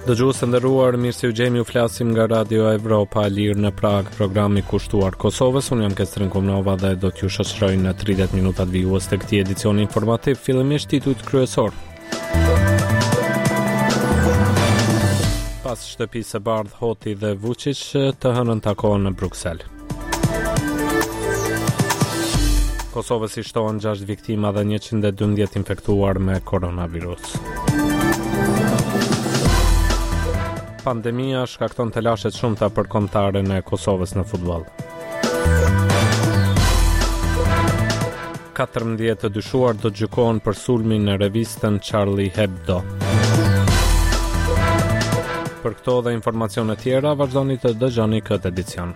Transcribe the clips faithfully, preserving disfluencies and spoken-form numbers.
Dëgjues të nderuar, mirë se u gjemi, u flasim nga Radio Evropa e Lirë në Prag, programi kushtuar Kosovës. Unë jam Kestrin Komnova dhe do t'ju shoqëroj në tridhjetë minutat vijues të këtij edicioni informativ, fillimisht titujt kryesor. Pas shtëpisë së bardh, Hoti dhe Vučić të hënën takohen në Bruksel. Kosovës i shtohen gjashtë viktima dhe njëqind e dymbëdhjetë infektuar me koronavirus. Pandemia shkakton të lashet shumëta për kombëtarën e Kosovës në futboll. katërmbëdhjetë të dyshuar do të gjykohen për sulmin në revistën Charlie Hebdo. Për këto dhe informacione tjera, vazhdoni të dëgjoni këtë edicion.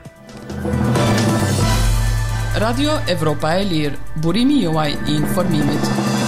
Radio Evropa e Lirë, burimi juaj i informimit.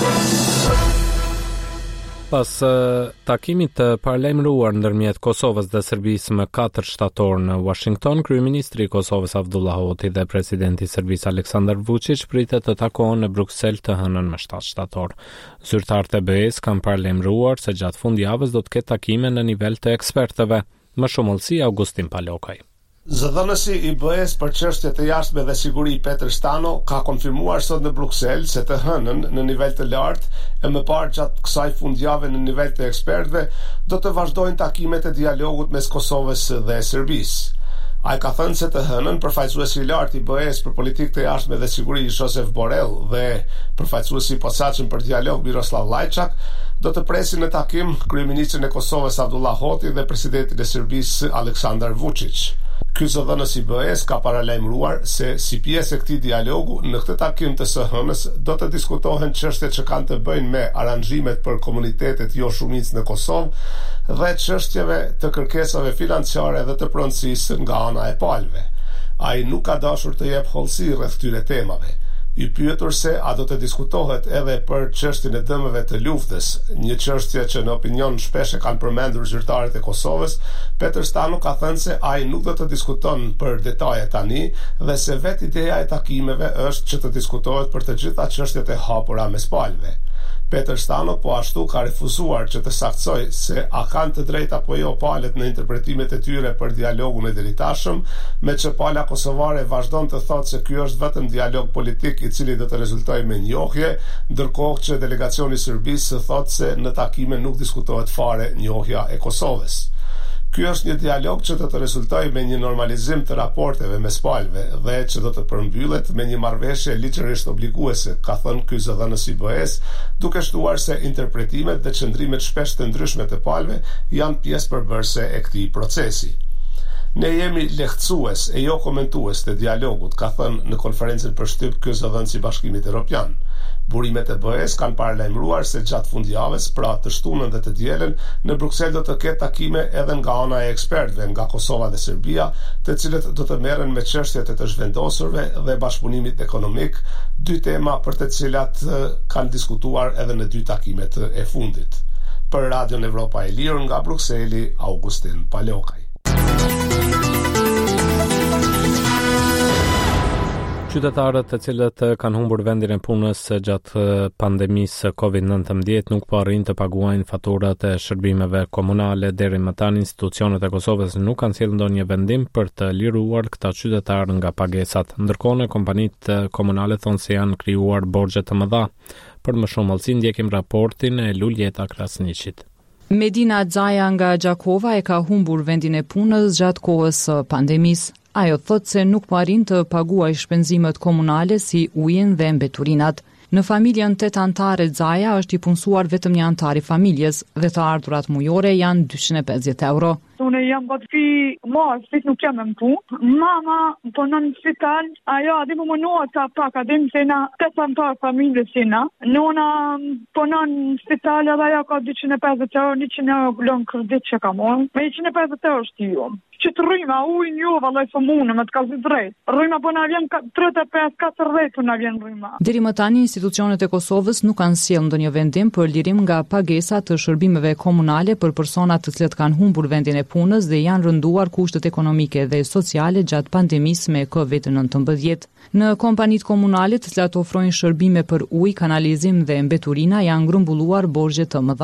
Pas uh, takimit të paralajmëruar ndërmjet Kosovës dhe Serbisë më katër shtator në Washington, kryeministri i Kosovës Abdullah Hoti dhe presidenti i Serbisë Aleksandar Vučić pritet të takohen në Bruksel të hënën më shtatë shtator. Zyrtarët e B E-s kanë paralajmëruar se gjatë fundjavës do të ketë takime në nivel të ekspertëve. Më shumë ëllësi Augustin Palokaj. Zëdhënësi i B E-s për çështjet e jashtme dhe siguri Petër Stano ka konfirmuar sot në Bruksel se të hënën në nivel të lartë e më parë gjatë kësaj fundjave në nivel të ekspertëve do të vazhdojnë takimet e dialogut mes Kosovës dhe Serbisë. Ai ka thënë se të hënën përfaqësuesi i lartë i B E-s për politikë të jashtme dhe siguri Josef Borrell dhe përfaqësuesi i posaçëm për dialog Miroslav Lajçak do të presin në takim kryeministrin e Kosovës Abdullah Hoti dhe presidentin e Serbisë Aleksandar Vučić. Ky zëdhënës i B E-s ka paralajmëruar se si pjesë e këtij dialogu në këtë takim të së hënës do të diskutohen çështjet që kanë të bëjnë me aranxhimet për komunitetet jo shumicë në Kosovë dhe çështjeve të kërkesave financiare dhe të pronësisë nga ana e palëve. Ai nuk ka dashur të jep hollësi rreth këtyre temave. I pyetur se a do të diskutohet edhe për çështjen e dëmeve të luftës, një çështje që në opinion shpesh e kanë përmendur zyrtarët e Kosovës, Petër Stano ka thënë se ai nuk do të diskuton për detaje tani dhe se vetë ideja e takimeve është që të diskutohet për të gjitha çështjet e hapura mes palëve. Petër Stano po ashtu ka refuzuar që të saktësoj se a kanë të drejtë apo jo palët në interpretimet e tyre për dialogun e delitashëm, me që pala kosovare vazhdon të thotë se ky është vetëm dialog politik i cili do të rezultojë me njohje, ndërkohë që delegacioni i Serbisë thotë se në takime nuk diskutohet fare njohja e Kosovës. Ky është një dialog që do të rezultojë me një normalizim të raporteve mes palëve dhe që do të përmbyllet me një marrëveshje ligjërisht obliguese, ka thënë ky zëdhënës i B E-s, duke shtuar se interpretimet dhe qëndrimet shpesh të ndryshme të palëve janë pjesë përbërëse e këtij procesi. Ne jemi lehtësues e jo komentues të dialogut, ka thënë në konferencën për shtyp ky zëdhënës i Bashkimit Evropian. Burimet e B E-s kanë paralajmëruar se gjatë fundjavës, pra të shtunën dhe të dielën, në Bruksel do të ketë takime edhe nga ana e ekspertëve nga Kosova dhe Serbia, të cilët do të merren me çështjet e të zhvendosurve dhe bashkëpunimit ekonomik, dy tema për të cilat kanë diskutuar edhe në dy takimet e fundit. Për Radion Evropa e Lirë nga Brukseli, Augustin Palokaj. Qytetarët të cilët kanë humbur vendin e punës gjatë pandemisë covid nëntëmbëdhjetë nuk po arrin të paguajnë faturat e shërbimeve komunale. Deri më tani institucionet e Kosovës nuk kanë sjellë ndonjë vendim për të liruar këta qytetarë nga pagesat. Ndërkohë kompanitë komunale thonë se janë krijuar borxhe të mëdha. Për më shumë ëllësi ndjekim raportin e Luljeta Krasniqit. Medina Xhaja nga Gjakova e ka humbur vendin e punës gjatë kohës së pandemisë. Ajo thotë se nuk po arrin të paguajë shpenzimet komunale si ujin dhe mbeturinat. Në familjen tetë antare Xhaja është i punësuar vetëm një antar i familjes dhe të ardhurat mujore janë dyqind e pesëdhjetë euro. Unë jam gati mos, fit nuk jam në punë. Mama punon në spital, ajo a di më mënohet ta pak, a di më se na tetë antar familjes sina. Nona punon në spital edhe ajo ka dyqind e pesëdhjetë euro, njëqind euro glon kredit që ka marrë. Me njëqind e pesëdhjetë euro shtiu. Që të rryma ujnë jo, vallaj së mune, me të kalzi drejt. Rryma po na vjen tridhjetë e pesë katërdhjetë po na vjen rryma. Deri më tani institucionet e Kosovës nuk kanë sjellë ndonjë vendim për lirim nga pagesa të shërbimeve komunale për personat të cilët kanë humbur vendin e punës dhe janë rënduar kushtet ekonomike dhe sociale gjatë pandemisë me covid nëntëmbëdhjetë. Në kompanitë komunale të cilat ofrojnë shërbime për ujë, kanalizim dhe mbeturina janë grumbulluar borxhe të mëdha.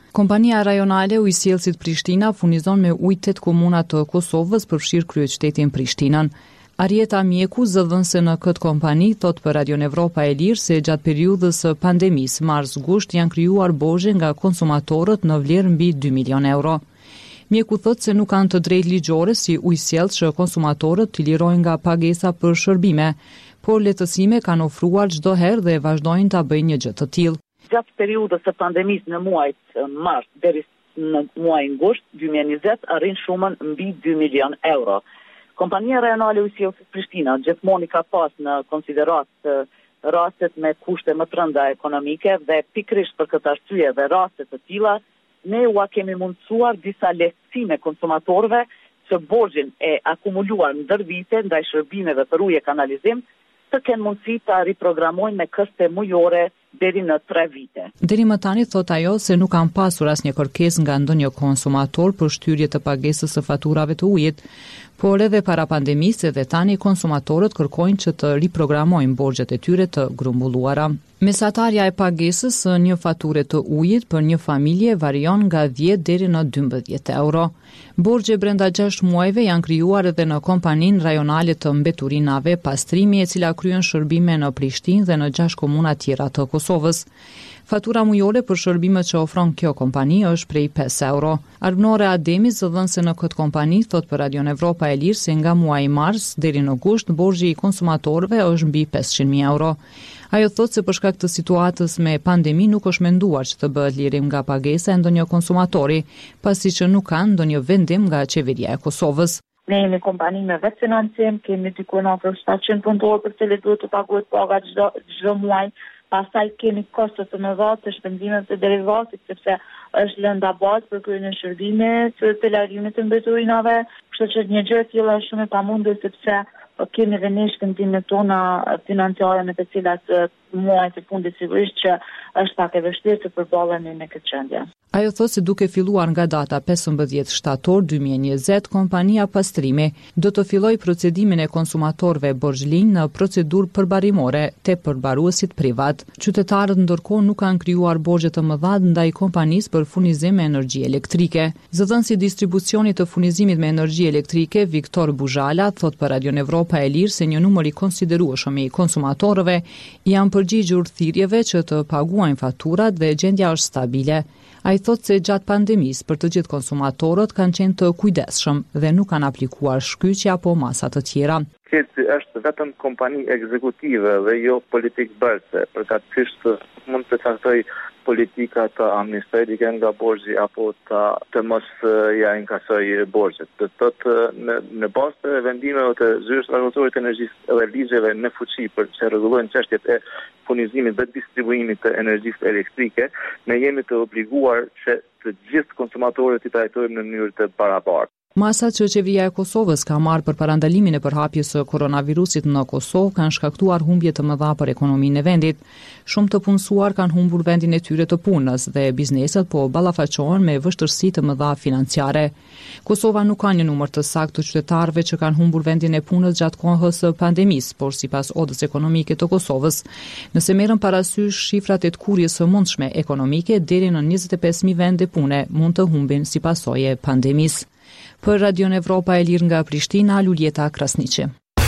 Kompania rajonale e ujësjellësit Prishtina furnizon me ujë tetë komuna të Kosovës, përfshirë kryeqytetin Prishtinën. Arieta Mjeku, zëdhënëse në këtë kompani, thot për Radio Evropa e Lirë se gjatë periudhës së pandemisë mars-gusht janë krijuar borxhe nga konsumatorët në vlerë mbi dy milion euro. Mjeku thot se nuk kanë të drejtë ligjore si ujësjellës që konsumatorët të lirojnë nga pagesa për shërbime, por lehtësime kanë ofruar çdo herë dhe vazhdojnë ta bëjnë një gjë të tillë. Gjatë periudhës së pandemisë në muajt mars deri në muajin gusht dy mijë e njëzet arrin shumën mbi dy milion euro. Kompania rajonale e ujësjellësit Prishtina gjithmonë ka pas në konsiderat rastet me kushte më të rënda ekonomike dhe pikërisht për këtë arsye dhe raste të tilla ne u kemi mundësuar disa lehtësime konsumatorëve që borxhin e akumuluar ndër vite ndaj shërbimeve për ujë e kanalizim të kenë mundësi ta riprogramojnë me këste mujore deri në tre vite. Deri më tani thot ajo se nuk kanë pasur asnjë kërkesë nga ndonjë konsumator për shtyrje të pagesës së faturave të ujit, por edhe para pandemisë edhe tani konsumatorët kërkojnë që të riprogramojnë borxhet e tyre të grumbulluara. Mesatarja e pagesës së një fature të ujit për një familje varion nga dhjetë deri në dymbëdhjetë euro. Borxhe brenda gjashtë muajve janë krijuar edhe në kompaninë rajonale të mbeturinave Pastrimi, e cila kryen shërbime në Prishtinë dhe në gjashtë komuna tjera të Kosovës. Fatura mujore për shërbimet që ofron kjo kompani është prej pesë euro. Arnore Ademi, zëdhënëse në këtë kompani, thot për Radio Evropa e Lirë se nga muaji mars deri në gusht borxhi i konsumatorëve është mbi pesëqind mijë euro. Ajo thot se për shkak të situatës me pandemi nuk është menduar që të bëhet lirim nga pagesa e ndonjë konsumatori, pasi që nuk kanë ndonjë vendim nga qeveria e Kosovës. Ne jemi kompani me vetë financim, kemi diku në afër shtatëqind punëtorë për të duhet të paguhet paga çdo çdo muaj. Pastaj kemi kostot të mëdha të shpenzimeve të derivatit, sepse është lënda bazë për kryen e shërbimeve të, të largimit të mbeturinave, kështu që një gjë e tillë është shumë e pamundur sepse kemi edhe ne shpenzimet tona financiare me të cilat muajt e fundit sigurisht që është pak e vështirë të përballemi me këtë gjendje. Ajo thot se duke filluar nga data pesëmbëdhjetë shtator dy mijë e njëzet, kompania Pastrimi do të fillojë procedimin e konsumatorëve borxhlinj në procedurë përbarimore te përbaruesit privat. Qytetarët ndërkohë nuk kanë krijuar borxhe të mëdha ndaj kompanisë për furnizim me energji elektrike. Zëdhënësi i distribucionit të furnizimit me energji elektrike Viktor Buzhala thot për Radio Evropa e Lirë se një numër i konsiderueshëm i konsumatorëve janë përgjigjur thirrjeve që të paguajnë faturat dhe gjendja është stabile. Ai thot se gjatë pandemisë për të gjithë konsumatorët kanë qenë të kujdesshëm dhe nuk kanë aplikuar shkyqje apo masa të tjera. Këtë është vetëm kompani ekzekutive dhe jo politik bërse, përkatësisht mund të caktoj politika të amnistërisë nga borxhi apo të, të mos ja inkasoj borxhet. Do të thotë në, në bazë të vendimeve të zyrës rregullore të energjisë dhe ligjeve në fuqi për të rregulluar çështjet e furnizimit dhe distribuimit të energjisë elektrike, ne jemi të obliguar që të gjithë konsumatorët i trajtojmë në mënyrë të barabartë. Masat që qeveria e Kosovës ka marrë për parandalimin e përhapjes së koronavirusit në Kosovë kanë shkaktuar humbje të mëdha për ekonominë e vendit. Shumë të punësuar kanë humbur vendin e tyre të punës dhe bizneset po ballafaqohen me vështirësi të mëdha financiare. Kosova nuk ka një numër të saktë të qytetarëve që kanë humbur vendin e punës gjatë kohës së pandemisë, por sipas Odës ekonomike të Kosovës, nëse merren parasysh shifrat e kurrjes së mundshme ekonomike, deri në njëzet e pesë mijë vende pune mund të humbin si pasojë e pandemisë. Për Radio Evropa e Lirë nga Prishtina, Luljeta Krasniqi.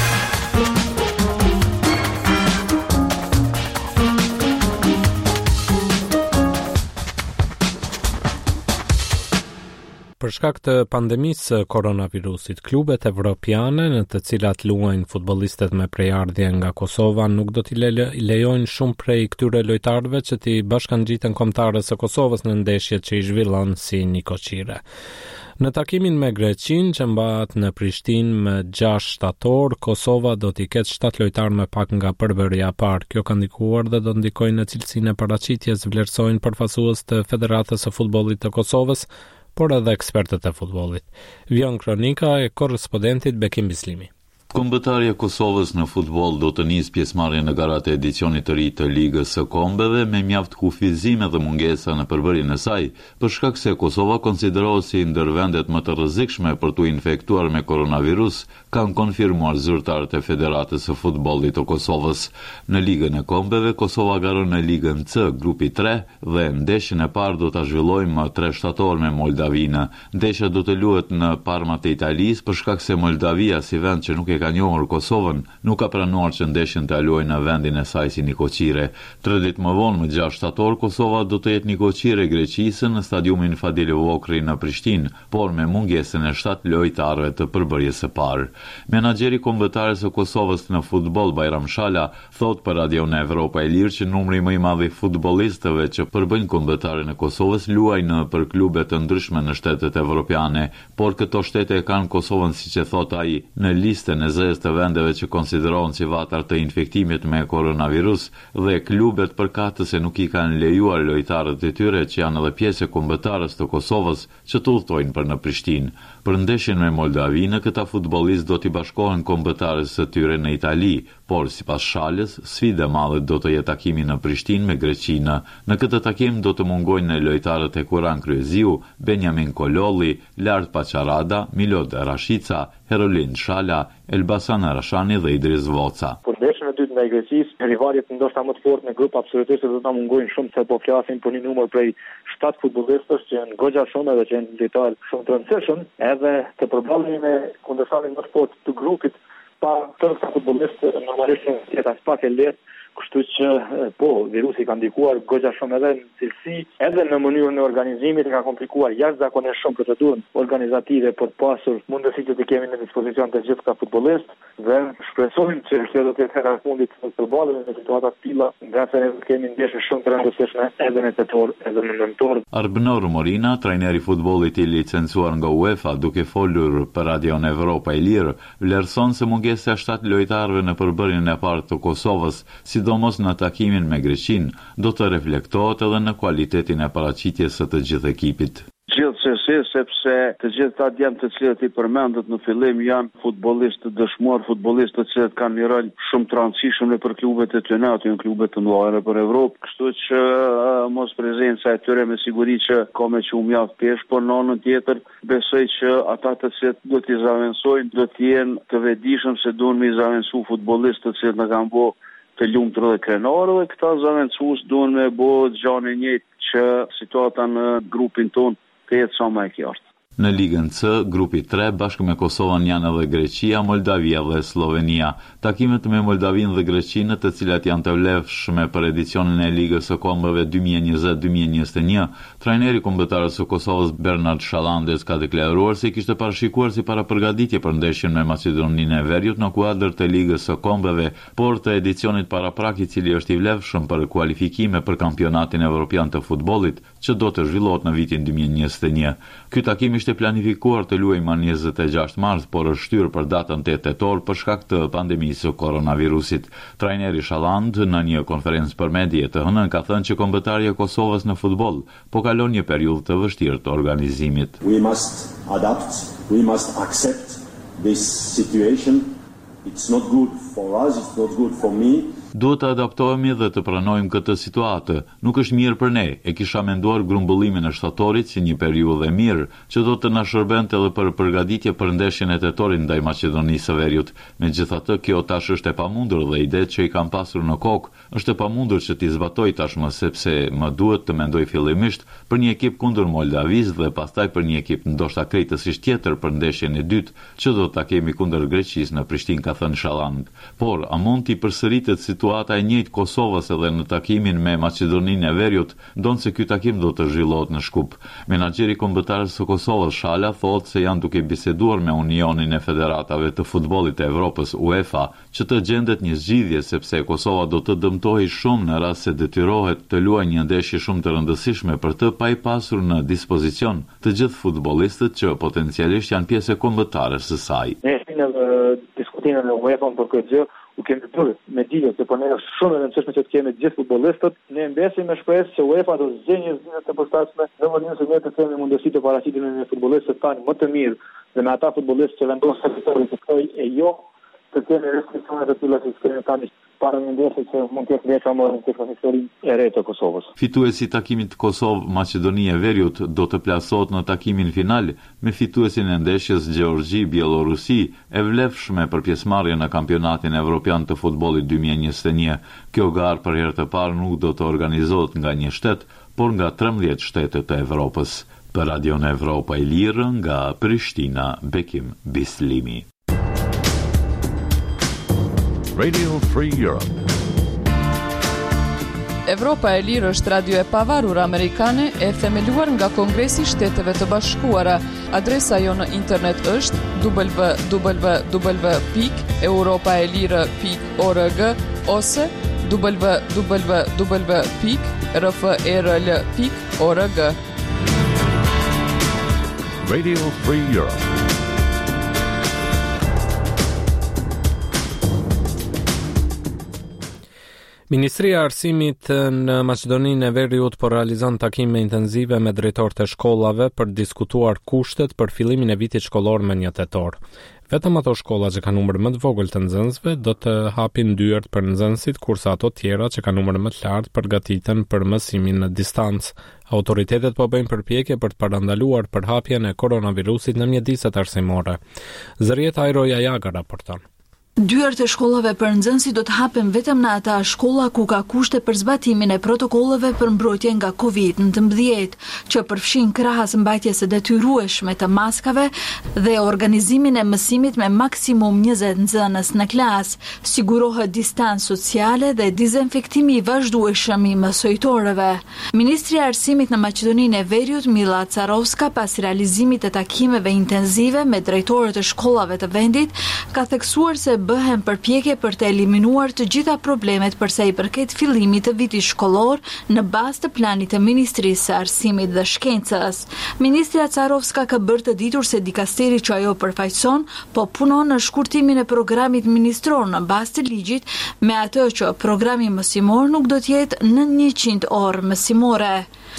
Për shkak të pandemisë koronavirusit, klubet evropiane në të cilat luajnë futbollistët me prejardhje nga Kosova nuk do t'i lejojnë shumë prej këtyre lojtarëve që t'i bashkangjiten kombëtarës së Kosovës në ndeshjet që i zhvillon si një koqire. Në takimin me Greqin që mbahet në Prishtinë më gjashtë shtator, Kosova do t'i ketë shtatë lojtarë më pak nga përbërja e parë. Kjo ka ndikuar dhe do ndikojë në cilësinë e paraqitjes, vlerësojnë përfaqësues të Federatës së Futbollit të Kosovës, por edhe ekspertët e futbollit. Vjen kronika e korrespondentit Bekim Bislimi. Kombëtarja e Kosovës në futboll do të nisë pjesëmarrje në garat e edicionit të ri të Ligës së Kombeve me mjaft kufizime dhe mungesa në përbërjen e saj, për shkak se Kosova konsiderohet si ndër vendet më të rrezikshme për t'u infektuar me koronavirus, kanë konfirmuar zyrtarët e Federatës së Futbollit të Kosovës. Në Ligën e Kombeve, Kosova garon në Ligën C, grupi tre, dhe ndeshjen e parë do ta zhvillojë më tre shtator me Moldavinë. Ndeshja do të luhet në Parma të Italisë për shkak se Moldavia, si vend që nuk e ka njohur Kosovën, nuk ka pranuar që ndeshjen ta luajë në vendin e saj si Nikoqire. Tre ditë më vonë, më gjashtë shtator, Kosova do të jetë Nikoqire greqisë në stadiumin Fadil Vokri në Prishtinë, por me mungesën e shtatë lojtarëve të përbërjes së parë. Menaxheri kombëtarës së Kosovës në futboll, Bajram Shala, thot për Radion Evropa e Lirë që numri më i madh i futbollistëve që përbëjnë kombëtarën e Kosovës luajnë në për klube të ndryshme në shtetet evropiane, por këto shtete e kanë Kosovën, siç e thot ai, në listën e zezë të vendeve që konsiderohen si vatar të infektimit me koronavirus dhe klubet përkatëse nuk i kanë lejuar lojtarët e tyre që janë edhe pjesë e kombëtarës të Kosovës që të udhtojnë për në Prishtinë. Për ndeshjen me Moldavinë, këta futbollistë do t'i bashkohen kombëtarës së tyre në Itali, por sipas Shalës, sfida e madhe do të jetë takimi në Prishtinë me Greqinë. Në këtë takim do të mungojnë lojtarët e Kuran Kryeziu, Benjamin Kololli, Lart Paçarada, Milod Rashica, Herolin Shala, Elbasan Rashani dhe Idris Voca. Për ndeshjen e dytë ndaj Greqisë, rivalet ndoshta më të fortë në grup absolutisht do ta mungojnë shumë, se po flasim për një numër prej shtatë futbollistësh që janë goxha shumë edhe që janë lojtarë shumë të rëndësishëm, edhe të përballemi me kundërshtarin më të fortë të grupit pa të futbollistë normalisht jetë as pak e lehtë. Kështu që po, virusi ka ndikuar goxha shumë edhe në cilësi, edhe në mënyrën e organizimit, ka komplikuar jashtëzakonisht shumë procedurën organizative për pasur mundësi që të kemi në dispozicion të gjithë ka futbollistë dhe shpresojmë që kjo do të jetë hera e fundit të përballemi me situata të tilla, nga se ne kemi ndeshje shumë të rëndësishme edhe në tetor, edhe në nëntor. Arbnor Morina, trajneri i futbollit i licencuar nga UEFA, duke folur për Radion Evropa e Lirë, vlerëson se mungesa e shtatë lojtarëve në përbërjen e parë të Kosovës, sidomos në takimin me Greqinë, do të reflektohet edhe në kualitetin e paraqitjes së të gjithë ekipit. Gjithsesi, sepse të gjithë ata djemë të cilët i përmendët në fillim janë futbollistë të dëshmuar, futbollistë të cilët kanë një rol shumë të rëndësishëm për klubet e tyre, aty në klubet të mëdha për Evropë, kështu që uh, mos prezenca e tyre me siguri që ka me që u mjaft pesh, por në anën tjetër besoj që ata të cilët do t'i zaventësojnë, do të jenë të vetëdijshëm se duhen me zaventësu futbollistë të cilët në kanë bë të lumtur dhe krenarë, dhe këta zaventësues duhen me bë gjanë e njëjtë që situata në grupin tonë të jetë sa më e qartë. Në Ligën C, grupi tre, bashkë me Kosovën janë edhe Greqia, Moldavia dhe Slovenia. Takimet me Moldavinë dhe Greqinë, të cilat janë të vlefshme për edicionin e Ligës së Kombeve dy mijë e njëzet dy mijë e njëzet e një, trajneri kombëtarës së Kosovës Bernard Shallandes ka deklaruar se kishte parashikuar si parapërgatitje për ndeshjen me Maqedoninë e Veriut në kuadër të Ligës së Kombeve, por të edicionit paraprak, i cili është i vlefshëm për kualifikime për kampionatin evropian të futbollit, që do të zhvillohet në vitin dy mijë e njëzet e një. Ky takim ishte planifikuar të luajë më njëzet e gjashtë mars, por është shtyrë për datën tetë tetor për shkak të pandemisë së koronavirusit. Trajneri Shalland në një konferencë për media të hënën ka thënë që kombëtarja e Kosovës në futboll po kalon një periudhë të vështirë të organizimit. We must adapt, we must accept this situation. It's not good for us, it's not good for me. Duhet të adaptohemi dhe të pranojmë këtë situatë. Nuk është mirë për ne. E kisha menduar grumbullimin e shtatorit si një periudhë e mirë, që do të na shërbente edhe për përgatitje për ndeshjen e tetorit ndaj Maqedonisë së Veriut. Megjithatë, kjo tash është e pamundur dhe idetë që i kam pasur në kokë është e pamundur që t'i zbatoj tashmë, sepse më duhet të mendoj fillimisht për një ekip kundër Moldavisë dhe pastaj për një ekip ndoshta krejtësisht tjetër për ndeshjen e dytë, që do ta kemi kundër Greqisë në Prishtinë, ka thënë Shalland. Por a mund t'i përsëritet situata e njëjtë Kosovës edhe në takimin me Maqedoninë e Veriut, ndonë se ky takim do të zhvillohet në Shkup. Menaxheri kombëtarës së Kosovës Shala thotë se janë duke biseduar me Unionin e Federatave të Futbollit të Evropës UEFA që të gjendet një zgjidhje, sepse Kosova do të dëmtohej shumë në rast se detyrohet të luajë një ndeshje shumë të rëndësishme për të pa i pasur në dispozicion të gjithë futbollistët që potencialisht janë pjesë kombëtare së saj. Ne kemi diskutimin me UEFA për këtë gjë. U kemi bërë me dijet se po ne është shumë e rëndësishme që të kemi gjithë futbollistët. Ne mbesim me shpresë që UEFA do të zgjedhë një zgjidhje të përshtatshme në mënyrë se ne të kemi mundësi të paraqitemi me futbollistët tanë më të mirë dhe me ata futbollistë që vendosen të territorit e jo të kemi restriksione të tilla që kemi tani para mendjesë që mund të jetë vetë më në historinë e re të Kosovës. Fituesi i takimit Kosovë-Maqedonia e Veriut do të plasohet në takimin final me fituesin e ndeshjes Gjeorgji-Bielorusi, e vlefshme për pjesëmarrjen në kampionatin evropian të futbollit dy mijë e njëzet e një. Kjo garë për herë të parë nuk do të organizohet nga një shtet, por nga trembëdhjetë shtete të Evropës. Për Radion Evropa e Lirë nga Prishtina, Bekim Bislimi. Radio Free Europe. Evropa e Lirë është radio e pavarur amerikane e themeluar nga Kongresi i Shteteve të Bashkuara. Adresa jo në internet është w w w pikë europaelire pikë org ose w w w pikë r f r l pikë org. Radio Free Europe. Ministria e Arsimit në Maqedoninë e Veriut po realizon takime intensive me drejtorët e shkollave për të diskutuar kushtet për fillimin e vitit shkollor me një tetor. Vetëm ato shkolla që kanë numër më të vogël të nxënësve do të hapin dyert për nxënësit, kurse ato tjera që kanë numër më të lartë përgatiten për mësimin në distancë. Autoritetet po bëjnë përpjekje për të parandaluar përhapjen e koronavirusit në mjediset arsimore. Zërieta Ajroja Jaga raporton. Dyert e shkollave për nxënësit do të hapen vetëm në ata shkolla ku ka kushte për zbatimin e protokolleve për mbrojtje nga kovid nineteen, që përfshin krahas mbajtjes së detyrueshme të maskave dhe organizimin e mësimit me maksimum njëzet nxënës në klasë, sigurohet distancë sociale dhe dezinfektimi i vazhdueshëm i mësojtorëve. Ministri i Arsimit në Maqedoninë e Veriut, Mila Carovska, pas realizimit të takimeve intensive me drejtorët e shkollave të vendit, ka theksuar se bëhen përpjekje për të eliminuar të gjitha problemet përsa i përket fillimit të vitit shkollor në bazë të planit të Ministrisë së Arsimit dhe Shkencës. Ministria Carovska ka bërë të ditur se dikasteri që ajo përfaqëson po punon në shkurtimin e programit ministror në bazë të ligjit, me atë që programi mësimor nuk do të jetë në njëqind orë mësimore.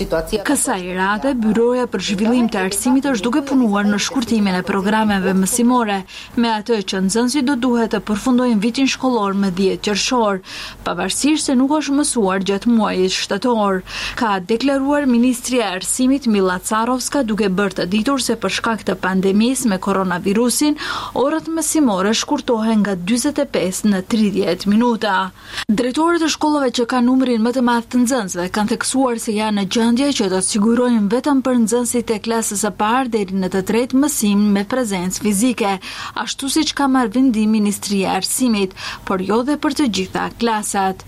Kësaj rate, Byroja për Zhvillim të Arsimit është duke punuar në shkurtimin e programeve mësimore, me atë që nxënësit do duhet të përfundojnë vitin shkollor me dhjetë qershor, pavarësisht se nuk është mësuar gjatë muajit shtator. Ka deklaruar Ministri e Arsimit Mila Carovska, duke bërë të ditur se për shkak të pandemisë me koronavirusin, orët mësimore shkurtohen nga dyzet e pesë në tridhjetë minuta. Drejtorët e shkollave që kanë numrin më të madh të nxënësve kanë theksuar se janë në gjendje që do të sigurojnë vetëm për nxënësit e klasës së parë deri në të tretë mësim me prezencë fizike, ashtu siç ka marrë vendim Ministria e Arsimit, por jo dhe për të gjitha klasat.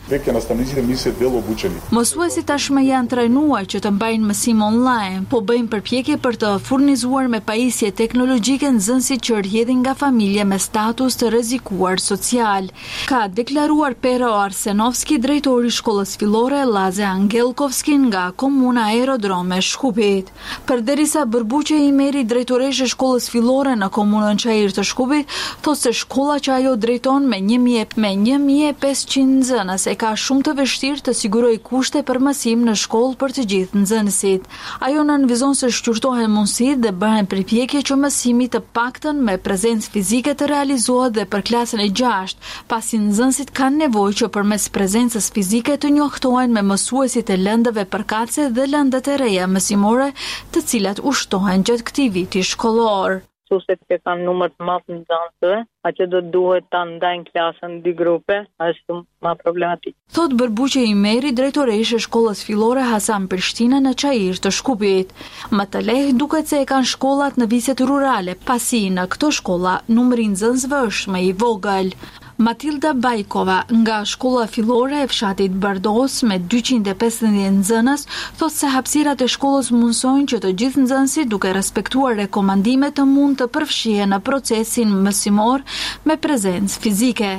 Mësuesit tashmë janë trajnuar që të mbajnë mësim online, po bëjnë përpjekje për të furnizuar me pajisje teknologjike nxënësit që rrjedhin nga familje me status të rrezikuar social. Ka deklaruar Pero Arsenovski, drejtori i shkollës fillore Laze Angelkovski nga Komuna Aerodrome Shkupit. Përderisa Bërbuqe i meri drejtoreshe shkollës fillore në komunën Çajir të Shkupit, thotë se shkolla që ajo drejton me një mijë e pesëqind nxënës e ka shumë të vështirë të sigurojë kushte për mësim në shkollë për të gjithë nxënësit. Ajo nënvizon se shqyrtohen mundësitë dhe bëhen përpjekje që mësimi të paktën me prezencë fizike të realizohet dhe për klasën e gjashtë, pasi nxënësit kanë nevojë që përmes prezencës fizike të njohtohen me mësuesit e lëndëve përkatëse dhe lëndët e reja mësimore, të cilat ushtohen gjatë këtij viti shkollor. Mësuesit që kanë numër të madh të nxënësve, atë do duhet ta ndajnë klasën në dy grupe, është më problematik. Thot Bërbuqe i meri drejtoreshe shkollës fillore Hasan Prishtina në Çajir të Shkupit. Më të lehtë duket se e kanë shkollat në viset rurale, pasi në këto shkolla numri i nxënësve është më i vogël. Matilda Bajkova nga shkolla fillore e fshatit Bardos me dyqind e pesëdhjetë nxënës thotë se hapësirat e shkollës mundsojnë që të gjithë nxënësit duke respektuar rekomandimet të mund të përfshihen në procesin mësimor me prezencë fizike.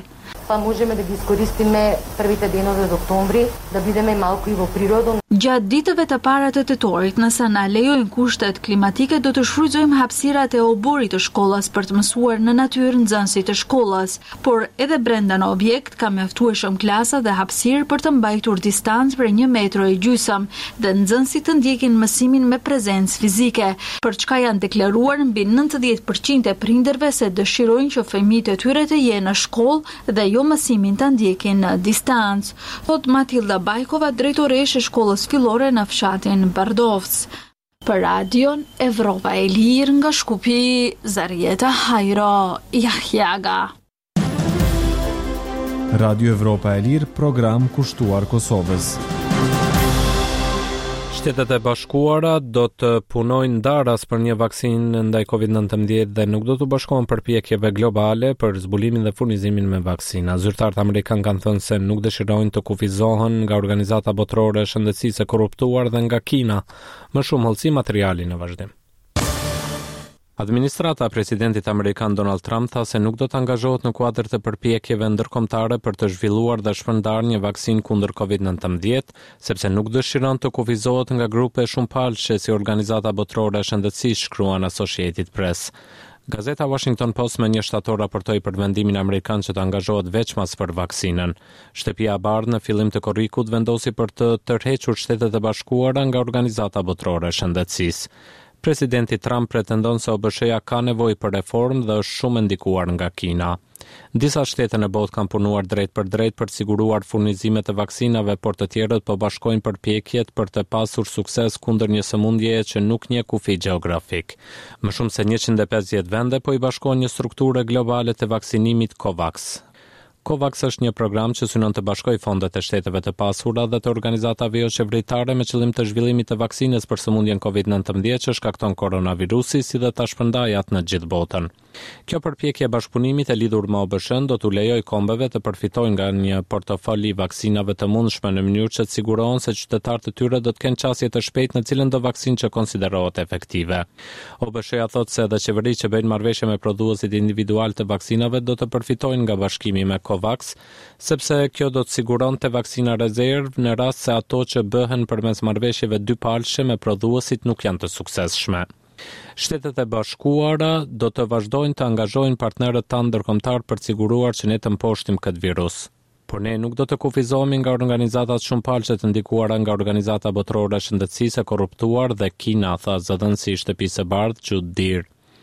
па можеме да ги искористиме првите денови од октомври, да бидеме малку и во природа. Gjatë ditëve të para të tetorit, nëse na lejojnë kushtet klimatike, do të shfrytëzojmë hapësirat e oborit të shkollas për të mësuar në natyrë nxënësit të shkollës, por edhe brenda në objekt ka mjaftueshëm klasa dhe hapësirë për të mbajtur distancë për një metro e gjysëm dhe nxënësit të ndjekin mësimin me prezencë fizike, për çka janë deklaruar mbi nëntëdhjetë përqind e prindërve se dëshirojnë që fëmijët e tyre të jenë në shkollë dhe jo mësimin ta ndjekin në distancë, thot Matilda Bajkova, drejtoreshe e shkollës fillore në fshatin Bardovc. Për Radion Evropa e Lirë nga Shkupi, Zarieta Hajro Jahjaga. Radio Evropa e Lirë, program kushtuar Kosovës. Shtetet e Bashkuara do të punojnë daras për një vaksinë ndaj kovid nëntëmbëdhjetë dhe nuk do të bashkohen përpjekjeve globale për zbulimin dhe furnizimin me vaksina. Zyrtarët amerikanë kanë thënë se nuk dëshirojnë të kufizohen nga organizata botërore e shëndetësisë e korruptuar dhe nga Kina. Më shumë hollësi materiali në vazhdim. Administrata e presidentit amerikan Donald Trump tha se nuk do të angazhohet në kuadër të përpjekjeve ndërkombëtare për të zhvilluar dhe shpërndarë një vaksinë kundër kovid nëntëmbëdhjetë, sepse nuk dëshiron të kufizohet nga grupe shumëpalëshe si organizata botërore e shëndetësisë, shkruan Associated Press. Gazeta Washington Post me një shtator raportoi për vendimin amerikan që të angazhohet veçmas për vaksinën. Shtëpia e Bardhë në fillim të korrikut vendosi për të tërhequr Shtetet e Bashkuara nga organizata botërore e shëndetësisë. Presidenti Trump pretendon se O B S-ja ka nevojë për reformë dhe është shumë e ndikuar nga Kina. Disa shtete në botë kanë punuar drejt për drejt për të siguruar furnizimet e vaksinave, por të tjerët po bashkojnë përpjekjet për të pasur sukses kundër një sëmundjeje që nuk njeh kufi gjeografik. Më shumë se njëqind e pesëdhjetë vende po i bashkojnë një strukturë globale të vaksinimit COVAX. COVAX është një program që synon të bashkojë fondet e shteteve të pasura dhe të organizatave jo qeveritare me qëllim të zhvillimit të vaksinës për sëmundjen kovid nëntëmbëdhjetë që shkakton koronavirusi, si dhe ta shpërndajë atë në gjithë botën. Kjo përpjekje bashkëpunimit e lidhur me O B S-n do t'u lejojë kombeve të përfitojnë nga një portofol i vaksinave të mundshme në mënyrë që të sigurohen se qytetarët e tyre do të kenë qasje të shpejtë në cilën do vaksinë që konsiderohet efektive. O B S-ja thotë se edhe qeveritë që bëjnë marrëveshje me prodhuesit individual të vaksinave do të përfitojnë nga bashkimi me COVAX, sepse kjo do të siguronte vaksina rezervë në rast se ato që bëhen përmes marrëveshjeve dypalëshe me prodhuesit nuk janë të suksesshme. Shtetet e Bashkuara do të vazhdojnë të angazhojnë partnerët tanë ndërkombëtar për të siguruar që ne të mposhtim këtë virus. Por ne nuk do të kufizohemi nga organizatat shumëpalëshe të ndikuara nga organizata botërore e shëndetësisë e korruptuar dhe Kina, tha zëdhënësi i Shtëpisë së Bardhë Jude Deere.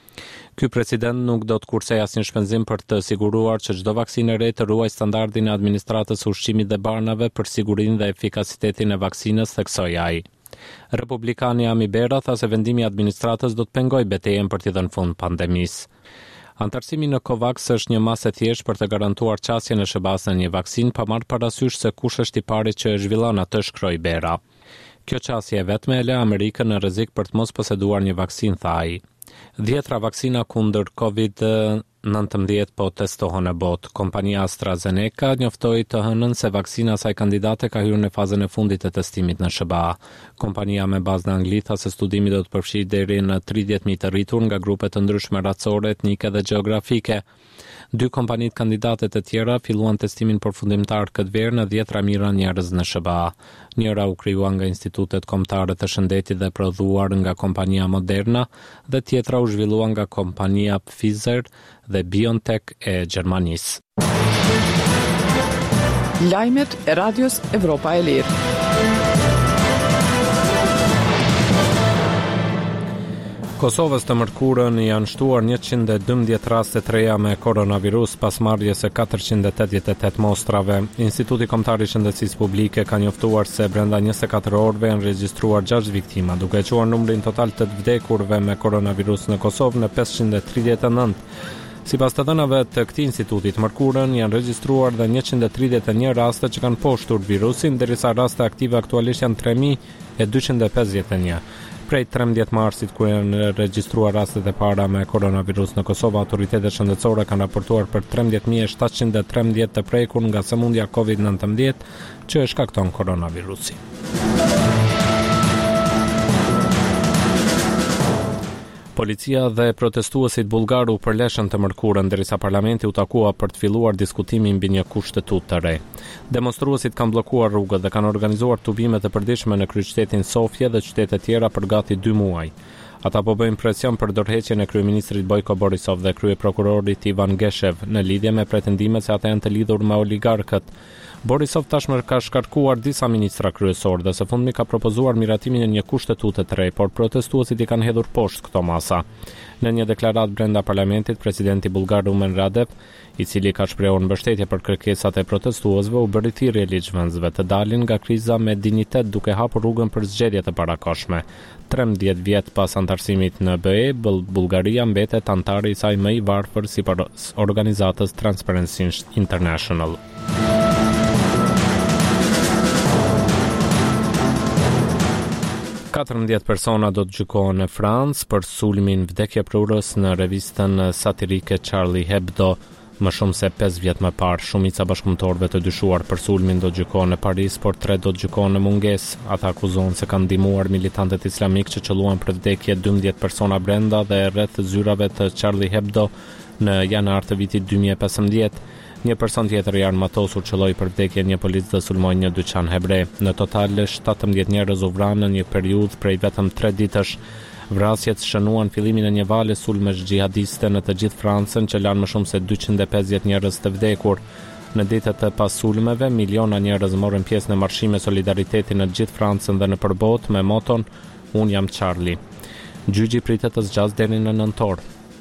Ky president nuk do të kursejë asnjë shpenzim për të siguruar që çdo vaksinë e re të ruajë standardin e administratës së ushqimit dhe barnave për sigurinë dhe efikasitetin e vaksinës, theksoi ai. Republikani Ami Bera tha se vendimi i administratës do të pengojë betejën për t'i dhënë fund pandemisë. Antarësimi në COVAX është një masë e thjeshtë për të garantuar qasjen e shëbasën në një vaksinë pa marrë parasysh se kush është i pari që e zhvillon atë, shkroi Bera. Kjo qasje e vetme e le Amerikën në rrezik për të mos poseduar një vaksinë, tha ai. Dhjetra vaksina kundër kovid nëntëmbëdhjetë po testohen në botë. Kompania AstraZeneca njoftoi të hënën se vaksina e saj kandidate ka hyrë në fazën e fundit të testimit në S B A. Kompania me bazë në Angli tha se studimi do të përfshijë deri në tridhjetë mijë të rritur nga grupe të ndryshme racore, etnike dhe gjeografike. Dy kompanitë kandidate të tjera filluan testimin përfundimtar këtë verë në dhjetra mijëra njerëz në S B A. Njëra u krijua nga institutet kombëtare të shëndetit dhe prodhuar nga kompania Moderna dhe tjetra u zhvillua nga kompania Pfizer dhe BioNTech e Gjermanisë. Lajmet e Radios Evropa e Lirë. Kosovës të mërkurën janë shtuar njëqind e dymbëdhjetë raste të reja me koronavirus pas marrjes së katërqind e tetëdhjetë e tetë mostrave. Instituti Kombëtar i Shëndetësisë Publike ka njoftuar se brenda njëzet e katër orëve janë regjistruar gjashtë viktima, duke e quar numrin total të vdekurve me koronavirus në Kosovë në pesëqind e tridhjetë e nëntë. Sipas të dhënave të këtij instituti të mërkurën janë regjistruar dhe njëqind e tridhjetë e një raste që kanë poshtur virusin, ndërsa raste aktive aktualisht janë tre mijë e dyqind e pesëdhjetë e një. Prej trembëdhjetë marsit, kur janë regjistruar rastet e para me koronavirus në Kosovë, autoritetet shëndetësore kanë raportuar për trembëdhjetë mijë e shtatëqind e trembëdhjetë të prekur nga sëmundja kovid nëntëmbëdhjetë që e shkakton koronavirusi. Policia dhe protestuesit bullgar u përleshën të mërkurën derisa parlamenti u takua për të filluar diskutimin mbi një kushtetut të re. Demonstruesit kanë bllokuar rrugët dhe kanë organizuar tubime të përditshme në kryeqytetin Sofje dhe qytete tjera për gati dy muaj. Ata po bëjnë presion për dorëheqjen e kryeministrit Bojko Borisov dhe kryeprokurorit Ivan Geshev në lidhje me pretendimet se ata janë të lidhur me oligarkët. Borisov tashmë ka shkarkuar disa ministra kryesor dhe së fundmi ka propozuar miratimin e një kushtetute të re, por protestuesit i kanë hedhur poshtë këto masa. Në një deklaratë brenda parlamentit, presidenti bullgar Rumen Radev, i cili ka shprehur mbështetje për kërkesat e protestuesve, u bëri thirrje ligjvënësve të dalin nga kriza me dinjitet duke hapur rrugën për zgjedhje të parakoshme. trembëdhjetë vjet pas antarësimit në B E, Bullgaria mbetet antari i saj më i varfër sipas organizatës Transparency International. katërmbëdhjetë persona do të gjykohen në Francë për sulmin vdekjeprurës në revistën satirike Charlie Hebdo. Më shumë se pesë vjet më parë, shumica bashkëpunëtorëve të dyshuar për sulmin do të gjykohen në Paris, por tre do të gjykohen në mungesë. Ata akuzohen se kanë ndihmuar militantët islamik që qelluan për vdekje dymbëdhjetë persona brenda dhe rreth zyrave të Charlie Hebdo në janar të vitit dy mijë e pesëmbëdhjetë. Një person tjetër i armatosur qelloi për vdekjen një polic dhe sulmoi një dyqan hebre. Në total shtatëmbëdhjetë njerëz u vranë në një periudhë prej vetëm tre ditësh. Vrasjet shënuan fillimin e një vale sulmesh xhihadiste në të gjithë Francën që lanë më shumë se dyqind e pesëdhjetë njerëz të vdekur. Në ditët e pas sulmeve, miliona njerëz morën pjesë në marshime solidariteti në të gjithë Francën dhe në përbot me moton "Unë jam Charlie". Gjyqi pritet të zgjasë deri në nëntor.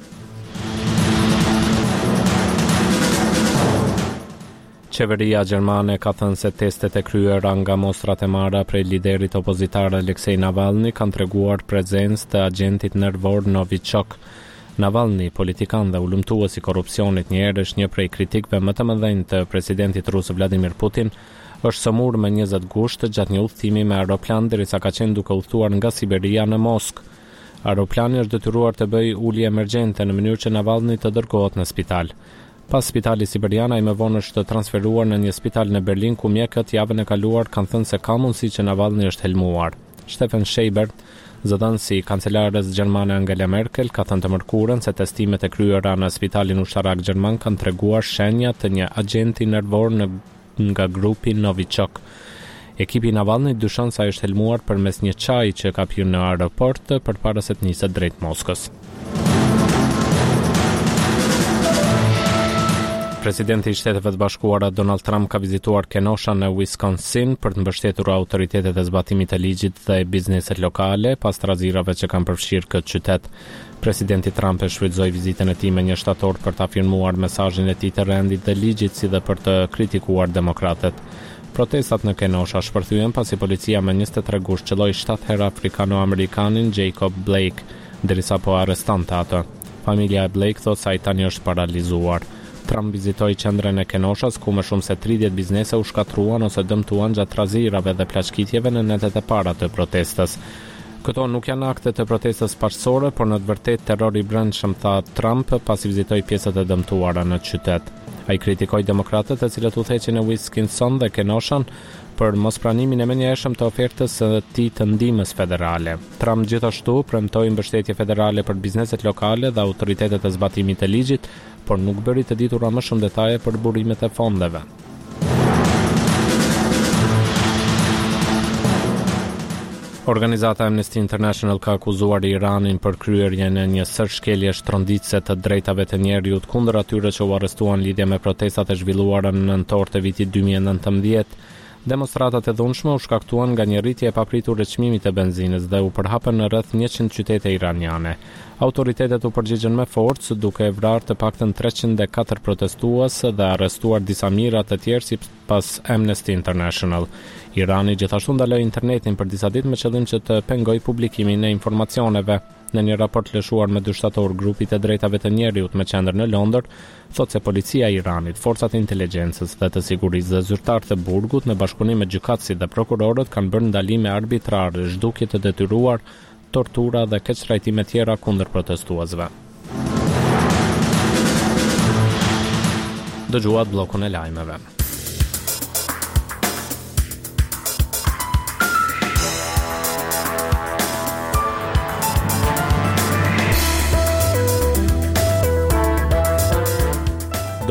Qeveria gjermane ka thënë se testet e kryera nga mostrat e marra prej liderit opozitar Aleksej Navalny kanë treguar prezencë të agentit nervor Novichok. Navalny, politikan dhe ulëmtues i korrupsionit, një herë është një prej kritikëve më të mëdhenj të presidentit rus Vladimir Putin, është sëmurë me njëzet gusht gjatë një udhëtimi me aeroplan derisa ka qenë duke udhëtuar nga Siberia në Moskë. Aeroplani është detyruar të bëjë ulje emergjente në mënyrë që Navalny të dërgohet në spital. Pas spitali siberian, ai më vonë është transferuar në një spital në Berlin ku mjekët javën e kaluar kanë thënë se ka mundësi që Navalny është helmuar. Stefan Scheibert, zëdhënësi i kancelares gjermane Angela Merkel, ka thënë të mërkurën se testimet e kryera në spitalin ushtarak gjerman kanë treguar shenja të një agenti nervor në, nga grupi Novichok. Ekipi Navalny dyshon se ai është helmuar përmes një çaji që ka pirë në aeroport përpara se të nisë drejt Moskës. Presidenti i Shteteve të Bashkuara Donald Trump ka vizituar Kenosha në Wisconsin për të mbështetur autoritetet e zbatimit të ligjit dhe bizneset lokale pas trazirave që kanë përfshirë këtë qytet. Presidenti Trump e shfrytëzoi vizitën e tij me një shtator për të afirmuar mesazhin e tij të rendit dhe ligjit si dhe për të kritikuar demokratët. Protestat në Kenosha shpërthyen pasi policia me njëzet e tre gusht qelloi shtatë herë afrikano-amerikanin Jacob Blake, derisa po arrestonte atë. Familja e Blake thotë se ai tani është paralizuar. Trump vizitoi qendrën e Kenoshas ku më shumë se tridhjetë biznese u shkatruan ose dëmtuan gjatë trazirave dhe plaçkitjeve në netet e para të protestës. Këto nuk janë akte të protestës paqësore, por në të vërtetë terror i brendshëm, tha Trump pasi vizitoi pjesët e dëmtuara në qytet. Ai kritikoi demokratët e cilët udhëheqin në Wisconsin dhe Kenoshan për mospranimin e menjëhershëm të ofertës së tij të ndihmës federale. Trump gjithashtu premtoi mbështetje federale për bizneset lokale dhe autoritetet e zbatimit të ligjit, por nuk bëri të ditura më shumë detaje për burimet e fondeve. Organizata Amnesty International ka akuzuar Iranin për kryerjen e një sërshkelje shtronditëse të drejtave të njerëzit kundër atyre që u arrestuan lidhje me protestat e zhvilluara në nëntor të vitit dy mijë e nëntëmbëdhjetë. Demonstratat e dhunshme u shkaktuan nga një rritje e papritur e çmimit të benzinës dhe u përhapën në rreth njëqind qytete iraniane. Autoritetet u përgjigjen me forcë duke vrarë të paktën treqind e katër protestues dhe arrestuar disa mijëra të tjerë sipas Amnesty International. Irani gjithashtu ndaloi internetin për disa ditë me qëllim që të pengojë publikimin e informacioneve. Në një raport lëshuar me dy shtator grupit të drejtave të njerëzit me qendër në Londër, thotë se policia e Iranit, forcat e inteligjencës dhe të sigurisë dhe zyrtarët e burgut në bashkëpunim me gjykatësit dhe prokurorët kanë bërë ndalime arbitrare, zhdukje të detyruar, tortura dhe keqtrajtime tjera kundër protestuesve. Dëgjuat bllokun e lajmeve.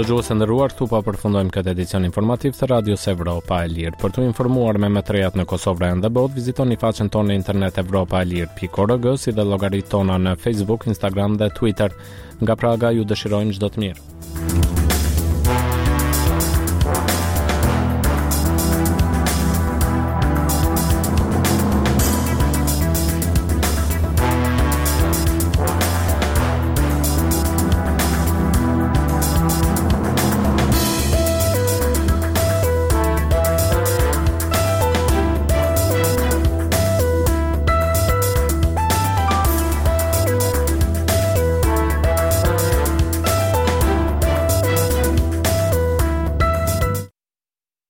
Dëgjuesë nderuar, këtu po përfundojmë këtë edicion informativ të Radios Evropa e Lirë. Për të informuar me më të rejat në Kosovë e në botë, vizitoni faqen tonë në internet evropa e lirë pikë org, si dhe llogaritë tona në Facebook, Instagram dhe Twitter. Nga Praga ju dëshirojmë çdo të mirë.